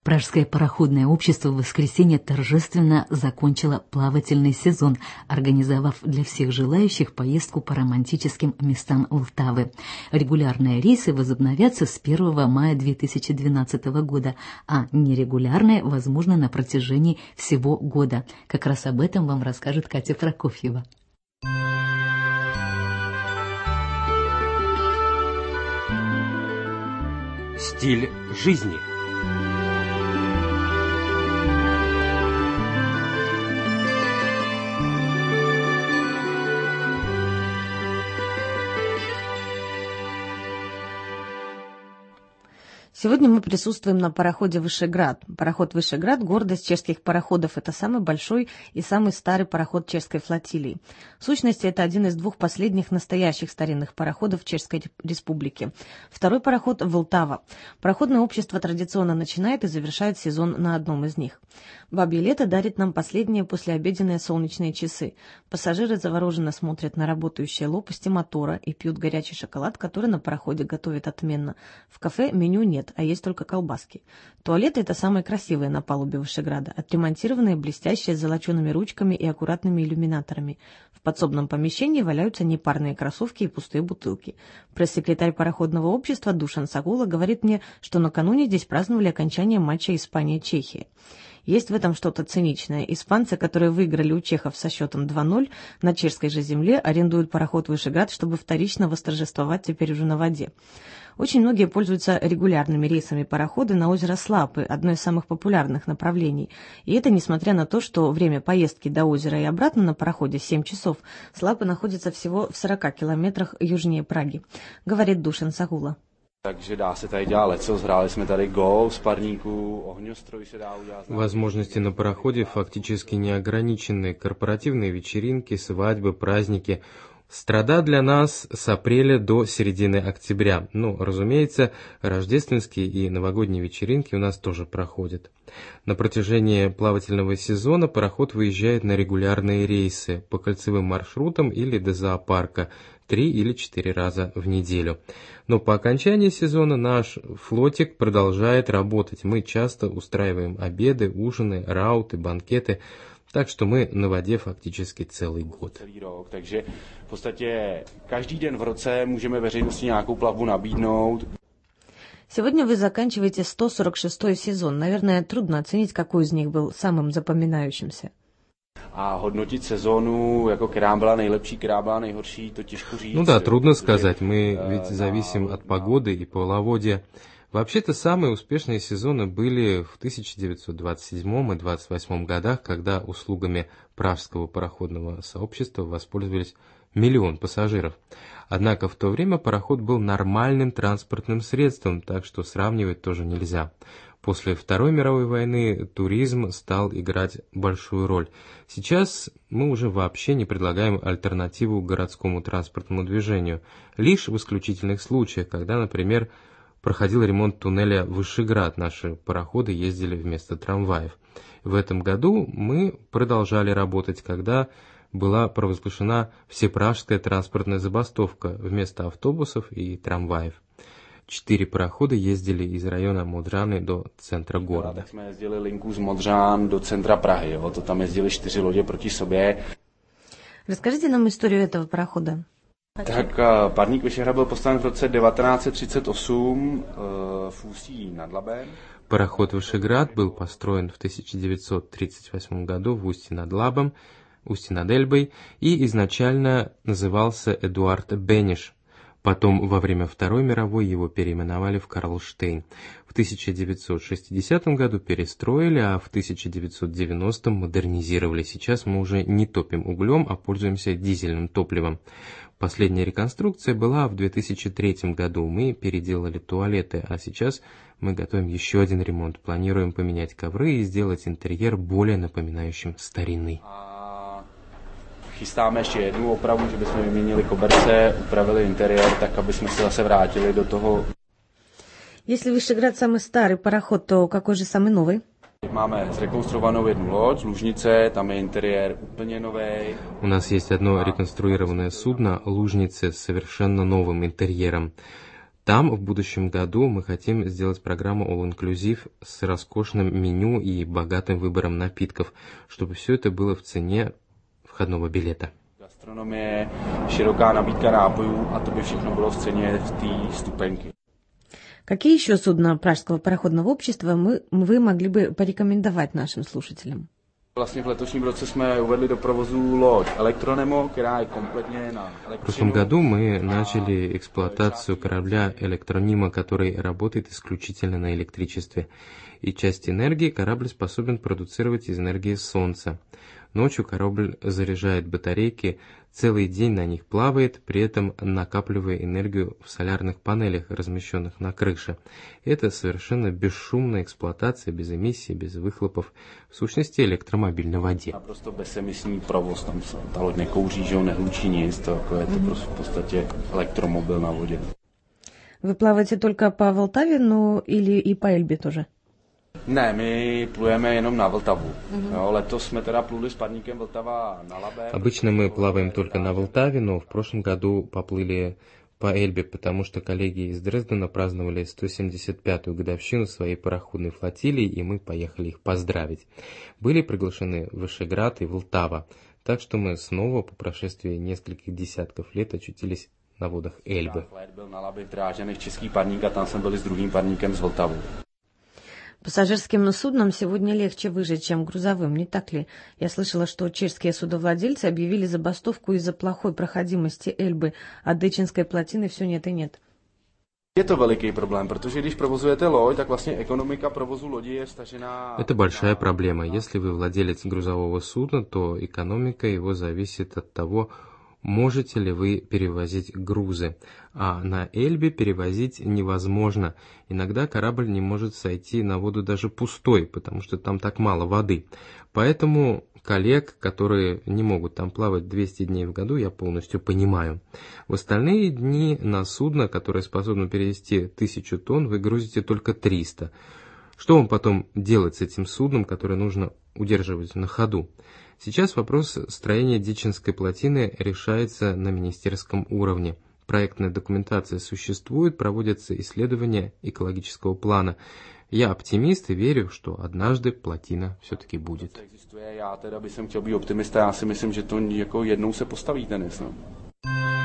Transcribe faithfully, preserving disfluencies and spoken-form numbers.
Пражское пароходное общество в воскресенье торжественно закончило плавательный сезон, организовав для всех желающих поездку по романтическим местам Лтавы. Регулярные рейсы возобновятся с первого мая две тысячи двенадцатого года, а нерегулярные, возможно, на протяжении всего года. Как раз об этом вам расскажет Катя Прокофьева. Стиль жизни. Сегодня мы присутствуем на пароходе «Вышеград». Пароход «Вышеград» — гордость чешских пароходов. Это самый большой и самый старый пароход чешской флотилии. В сущности, это один из двух последних настоящих старинных пароходов Чешской Республики. Второй пароход — «Влтава». Пароходное общество традиционно начинает и завершает сезон на одном из них. Бабье лето дарит нам последние послеобеденные солнечные часы. Пассажиры завороженно смотрят на работающие лопасти мотора и пьют горячий шоколад, который на пароходе готовят отменно. В кафе меню нет, а есть только колбаски. Туалеты — это самые красивые на палубе Вышеграда, отремонтированные, блестящие, с золочеными ручками и аккуратными иллюминаторами. В подсобном помещении валяются непарные кроссовки и пустые бутылки. Пресс-секретарь пароходного общества Душан Сагула говорит мне, что накануне здесь праздновали окончание матча Испания-Чехия. Есть в этом что-то циничное. Испанцы, которые выиграли у чехов со счетом два ноль, на чешской же земле арендуют пароход «Вышеград», чтобы вторично восторжествовать теперь уже на воде. Очень многие пользуются регулярными рейсами парохода на озеро Слапы, одно из самых популярных направлений. И это несмотря на то, что время поездки до озера и обратно на пароходе семь часов. Слапы находится всего в сорока километрах южнее Праги, говорит Душан Сагула. Возможности на пароходе фактически не ограничены. Корпоративные вечеринки, свадьбы, праздники. Страда для нас с апреля до середины октября. Ну, разумеется, рождественские и новогодние вечеринки у нас тоже проходят. На протяжении плавательного сезона пароход выезжает на регулярные рейсы по кольцевым маршрутам или до зоопарка три или четыре раза в неделю. Но по окончании сезона наш флотик продолжает работать. Мы часто устраиваем обеды, ужины, рауты, банкеты. Так что мы на воде фактически целый год. Takže v podstatě každý den v roce můžeme veřejnosti nějakou plavbu nabídnout. Сегодня вы заканчиваете сто сорок шестой сезон. Наверное, трудно оценить, какой из них был самым запоминающимся. A hodnotit sezónu, jako která byla nejlepší, která byla nejhorší, to těžko říct. Ну да, трудно сказать. Мы ведь зависим от погоды и половодья. Вообще-то самые успешные сезоны были в тысяча девятьсот двадцать седьмом и двадцать восьмом годах, когда услугами Пражского пароходного сообщества воспользовались миллион пассажиров. Однако в то время пароход был нормальным транспортным средством, так что сравнивать тоже нельзя. После Второй мировой войны туризм стал играть большую роль. Сейчас мы уже вообще не предлагаем альтернативу городскому транспортному движению, лишь в исключительных случаях, когда, например, проходил ремонт туннеля Вышеград, наши пароходы ездили вместо трамваев. В этом году мы продолжали работать, когда была провозглашена всепражская транспортная забастовка вместо автобусов и трамваев. Четыре парохода ездили из района Модраны до центра города. Так мы ездили линку с Modřan до центра Праги, вот то там ездили четыре лодě proti sobě. Расскажите нам историю этого парохода. Tak parník Vyšehrad byl postaven v roce devatenáct set třicet osm v Ústí nad Labem. Пароход Вышеград был построен в тысяча девятьсот тридцать восьмом году в Устье над Лабом, Устье над Эльбой, и изначально назывался Эдуард Бенеш. Потом, во время Второй мировой, его переименовали в Карлштейн. В тысяча девятьсот шестидесятом году перестроили, а в тысяча девятьсот девяностом модернизировали. Сейчас мы уже не топим углем, а пользуемся дизельным топливом. Последняя реконструкция была в две тысячи третьем году. Мы переделали туалеты, а сейчас мы готовим еще один ремонт. Планируем поменять ковры и сделать интерьер более напоминающим старинный. Chystáme ještě jednu opravu, že bychom vyměnili koberce, upravili interiér, tak aby jsme se zase vrátili do toho. Если Вышеград самый старый пароход, то какой же самый новый? Máme zrekonstruovanou jednu loď, Lužnice, tam je interiér úplně nový. У нас есть одно реконструированное судно, Лужницы, с совершенно новым интерьером. Там в будущем году мы хотим сделать программу All Inclusive с роскошным меню и богатым выбором напитков, чтобы все это было в цене входного билета. Gastronomie, široká nabídka nápojů a to by všechno bylo v ceně v té stupenky. Какие еще судна Пражского пароходного общества мы, вы могли бы порекомендовать нашим слушателям? Vlastně v letošním roce jsme uvedli do provozu loď Elektronemo, která je kompletně na elektřinu. В прошлом году мы начали эксплуатацию корабля Электронима, который работает исключительно на электричестве. И часть энергии корабль способен продуцировать из энергии солнца. Ночью корабль заряжает батарейки, целый день на них плавает, при этом накапливая энергию в солярных панелях, размещенных на крыше. Это совершенно бесшумная эксплуатация, без эмиссий, без выхлопов, в сущности электромобиль на воде. Naprosto bezemisní provoz, tam se ta loď nekouří, že ho nehlučí nic, to je to prostě v podstatě elektromobil na vodě. Вы плаваете только по Волтаве, ну или и по Эльбе тоже? Ne, my plujeme jenom na Vltavu. Mm-hmm. Jo, letos jsme teda pluli s parníkem Vltava na Labe. Обычно мы плаваем только на Волтаве, но в прошлом году поплыли по Эльбе, потому что коллеги из Дрездена праздновали сто семьдесят пятую годовщину своей пароходной флотилии, и мы поехали их поздравить. Были приглашены Вышеград и Влтава, так что мы снова по прошествии нескольких десятков лет очутились на водах Эльбы. Byl na Labi drážených český parník a tam jsme byli s druhým parníkem z Vltavu. Пассажирским суднам сегодня легче выжить, чем грузовым, не так ли? Я слышала, что чешские судовладельцы объявили забастовку из-за плохой проходимости Эльбы, а Дечинской плотины все нет и нет. Je to veliký problém, protože když provozujete loď, tak vlastně ekonomika provozu lodi je stažená. Это большая проблема. Если вы владелец грузового судна, то экономика его зависит от того, можете ли вы перевозить грузы. А на Эльбе перевозить невозможно. Иногда корабль не может сойти на воду даже пустой, потому что там так мало воды. Поэтому коллег, которые не могут там плавать двести дней в году, я полностью понимаю. В остальные дни на судно, которое способно перевезти тысячу тонн, вы грузите только триста. Что вам потом делать с этим судном, которое нужно удерживать на ходу? Сейчас вопрос строения Дечинской плотины решается на министерском уровне. Проектная документация существует, проводятся исследования экологического плана. Я оптимист и верю, что однажды плотина все-таки будет. Já teda bych chtěl být optimista, já si myslím, že to jako jednou se postaví ten.